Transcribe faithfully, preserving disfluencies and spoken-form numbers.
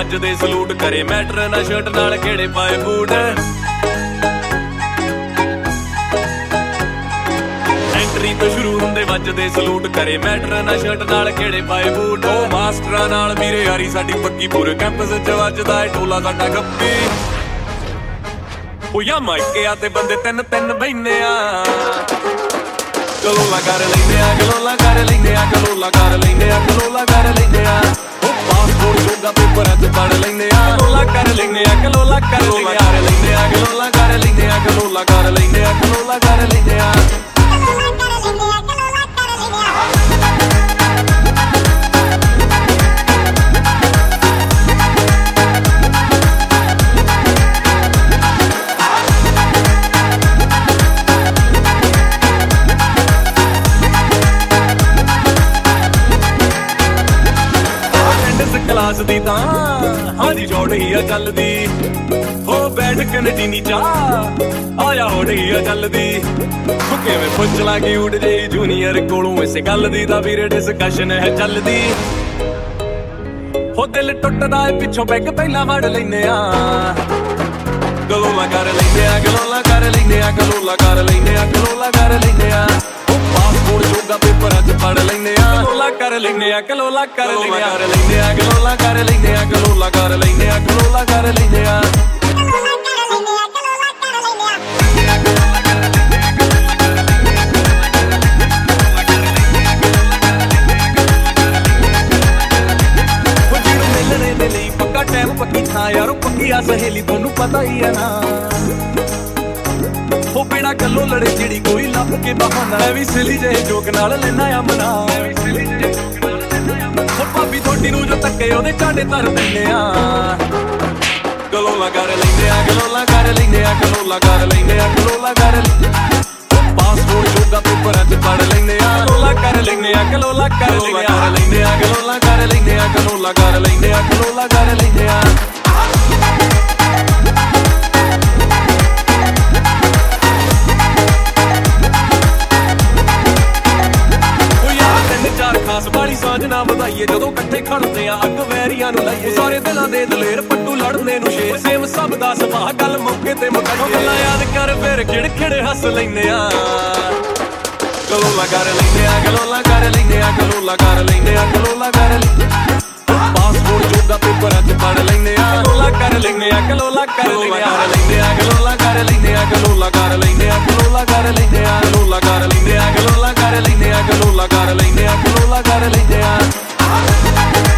ਵੱਜਦੇ ਸਲੂਟ ਕਰੇ ਮੈਟਰ ਨਾ ਸ਼ਰਟ ਨਾਲ ਕਿਹੜੇ ਪਾਏ ਬੂਟ ਐਂਟਰੀ ਤੋਂ ਸ਼ੁਰੂ ਹੁੰਦੇ ਵੱਜਦੇ ਸਲੂਟ ਕਰੇ ਮੈਟਰ ਨਾ ਸ਼ਰਟ ਨਾਲ ਕਿਹੜੇ ਪਾਏ ਬੂਟ ਉਹ ਮਾਸਟਰਾਂ ਨਾਲ ਵੀਰੇ ਯਾਰੀ ਸਾਡੀ ਪੱਕੀ ਪੂਰੇ ਕੈਂਪਸ 'ਚ ਵੱਜਦਾ ਏ ਢੋਲਾ ਸਾਡਾ ਗੱਪੀ ਉਹ ਯਾ ਮਾਈਕਿਆ ਤੇ ਬੰਦੇ ਤਿੰਨ ਤਿੰਨ ਬੈਨੇ ਆ ਗਲੋਲਾ ਕਰ ਲੈਂਦੇ ਆ ਗਲੋਲਾ ਕਰ ਲੈਂਦੇ ਆ ਗਲੋਲਾ ਕਰ ਲੈਂਦੇ ਆ ਗਲੋਲਾ ਕਰ ਲੈਂਦੇ ਆ ਉਹ ਪਾਸਪੋਰਟ ਜੋਗਾ ਪੇਪਰਾਂ 'ਚ ਪੜ ਲੈਂਦੇ ਆ ਗਲੋਲਾ ਕਰ ਲੈਂਦੇ ਆ ਗਲੋਲਾ ਕਰ ਲੈਂਦੇ ਆ ਗਲੋਲਾ ਕਰ ਲੈਂਦੇ ਆ ਗਲੋਲਾ ਕਰ ਲੈਂਦੇ ਆ ਗਲੋਲਾ ਕਰ ਲੈਂਦੇ ਆ ਕਲਾਸ ਦੀ ਤਾਂ ਹਾਂਜੀ ਜੋੜੀ ਆ ਚੱਲਦੀ ਹੋ ਬੈਠ ਕਨਟੀਨੀ ਚਾ ਆਇਆ ਹੋੜੀ ਆ ਚੱਲਦੀ ਤੂੰ ਕਿਵੇਂ ਪੁੱਛ ਲਾ ਕਿ ਉੱਡ ਜਾਈ ਜੂਨੀਅਰ ਕੋਲੋਂ ਇਸੇ ਗੱਲ ਦੀ ਤਾਂ ਵੀਰੇ ਡਿਸਕਸ਼ਨ ਹੈ ਚੱਲਦੀ ਹੋ ਦਿਲ ਟੁੱਟਦਾ ਏ ਪਿੱਛੋਂ ਬੈਗ ਪਹਿਲਾਂ ਵੜ ਲੈਨੇ ਆ ਗਲੋਲਾ ਕਰ ਲੈਨੇ ਆ ਗਲੋਲਾ ਕਰ ਲੈਨੇ ਆ ਗਲੋਲਾ ਕਰ ਲੈਨੇ ਆ ਗਲੋਲਾ ਕਰ ਲੈਨੇ ਆ ਪਾਸਪੋਰਟ ਜੋਗਾ ਪੇਪਰਾਂ 'ਚ ਪੜ ਲੈਨੇ ਆ ਗਲੋਲਾ ਕਰ ਲੈਨੇ ਆ ਗਲੋਲਾ ਕਰ ਲੈਨੇ ਆ ਲੈਨੇ ਆ ਗਲੋਲਾ ਕਰ ਲੈਨੇ ਆ ਗਲੋਲਾ ਕਰ ਲੈਨੇ ਆ ਗਲੋਲਾ ਕਰ ਲੈਨੇ ਆ ਜਿਹਨੂੰ ਮਿਲਣੇ ਦੇ ਲਈ ਪੱਕਾ ਟਾਈਮ ਪੱਕੀ ਥਾਂ ਯਾਰੋ ਪੱਕੀ ਆ ਸਹੇਲੀ ਤੁਹਾਨੂੰ ਪਤਾ ਹੀ ਆ ਨਾ ਉਹ ਬਿਨਾ ਗੱਲੋਂ ਲੜੇ ਜਿਹੜੀ ਕੋਈ ਲੱਭ ਕੇ ਬਹਾਨਾ ਮੈਂ ਵੀ ਸਿਲੀ ਜਿਹੇ ਜੋਕ ਨਾਲ ਲੈਣਾ ਆ ਮਨਾ ਉਹ ਭਾਬੀ ਥੋੜੀ ਨੂੰ ਜੋ ਤੱਕੇ ਉਹਦੇ ਝਾੜੇ ਧਰ ਦਿੰਦੇ ਆ ਗਲੋਲਾ ਕਰ ਲੈਂਦੇ ਆ ਗਲੋਲਾ ਕਰ ਲੈਂਦੇ ਆ ਗਲੋਲਾ ਕਰ ਲੈਂਦੇ ਆ ਗਲੋਲਾ ਕਰ ਪਾਸਪੋਰਟ ਜੋਗਾ ਪੇਪਰਾਂ 'ਚ ਪੜ ਲੈਂਦੇ ਆ ਗਲੋਲਾ ਕਰ ਲੈਂਦੇ ਆ ਗਲੋਲਾ ਕਰ ਲੈਂਦੇ ਆ ਗਲੋਲਾ ਕਰ ਲੈਂਦੇ ਆ ਗਲੋਲਾ ਕਰ ਲੈਂਦੇ ਆ ਗਲੋਲਾ ਕਰ ਲੈਂਦੇ ਆ ਖਾਸ ਵਾਲੀ ਸਾਂਝ ਨਾ ਵਧਾਈਏ ਜਦੋਂ ਇਕੱਠੇ ਖੜਦੇ ਆ ਅੱਗ ਵੈਰੀਆਂ ਨੂੰ ਲਾਈਏ ਸਾਰੇ ਦਿਲਾਂ ਦੇ ਦਲੇਰ ਪੱਟੂ ਲੜਨੇ ਨੂੰ ਸ਼ੇਰ ਸੇਮ ਸਭ ਦਾ ਸੁਭਾਅ ਗੱਲ ਮੌਕੇ ਤੇ ਮੁਕਾਈਏ ਗੱਲਾਂ ਯਾਦ ਕਰ ਫਿਰ ਖਿੜ ਖਿੜ ਹੱਸ ਲੈਨੇ ਆ ਗਲੋਲਾ ਕਰ ਲੈਨੇ ਆ ਗਲੋਲਾ ਕਰ ਲੈਨੇ ਆ ਗਲੋਲਾ ਕਰ ਲੈਨੇ ਆ ਗਲੋਲਾ ਕਰ ਪਾਸਪੋਰਟ ਜੋਗਾ ਪੇਪਰਾਂ 'ਚ ਪੜ ਲੈਨੇ ਆ ਗਲੋਲਾ ਕਰ ਲੈਨੇ ਆ ਗਲੋਲਾ ਕਰ ਲੈਨੇ ਆ ਗਲੋਲਾ ਕਰ ਲੈਨੇ ਆ ਗਲੋਲਾ ਕਰ ਲੈਨੇ ਆ ਗਲੋਲਾ ਕਰ ਲੈਨੇ ਆ ਗਲੋਲਾ ਕਰ ਲੈਨੇ ਆ ਗਲੋਲਾ ਕਰ ਲੈਨੇ ਆ ਗਲੋਲਾ ਕਰ ਲੈਨੇ ਆ ਗਲੋਲਾ ਕਰ ਲੈਨੇ ਆ